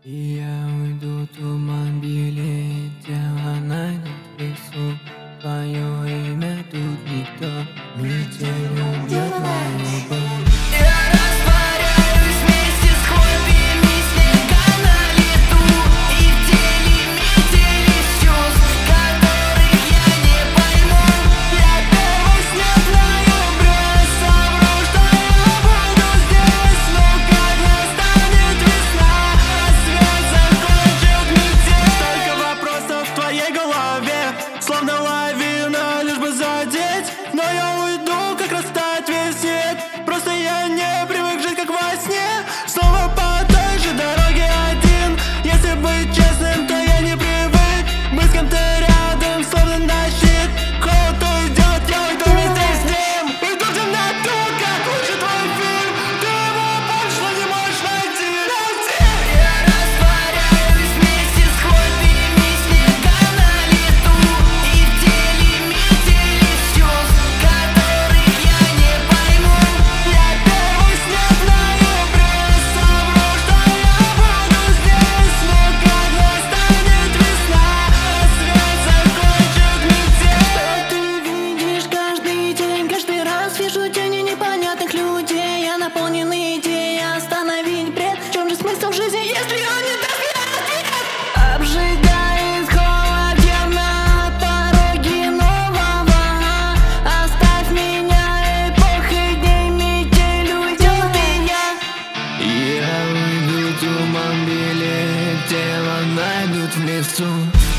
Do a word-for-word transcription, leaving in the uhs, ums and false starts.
И я уйду, туман белеет, тело найдут в лесу. Твое имя тут никто не убьет мою боль. Я растворяюсь вместе с хлопьями снега на лету. И в тени метели чувств, которых я не пойму. Я первый снег знаю, бросом что я буду здесь. Но как настанет весна, а свет закончит метель. Столько вопросов в твоей голове, словно лавина, лишь бы задеть. Но я уйду, как растает весь свет. Просто я не привык жить, как во сне. Снова по той же дороге один. Если быть честным, то я не привык быть с кем-то рядом, словно на щит. Холод уйдет, я уйду вместе с ним. Иду в темноту, как лучше твой фильм. Ты его больше не можешь найти, найти. Я растворяюсь вместе с хлопьями снега на лету. И в тени метели чувств, которых я не пойму. Я первый снег знаю, бросом что я буду здесь. Но как настанет весна, а свет закончит метель. Что ты видишь каждый день, каждый раз вижу тени непонятных людей. Я наполнен идеей остановить бред. В чем же смысл жизни, если он не даст мне ответ? Обжигает холод на пороге нового. Оставь меня, эпохой дней метель уйдет, и я Я уйду, туман белеет, тело найдут в лесу.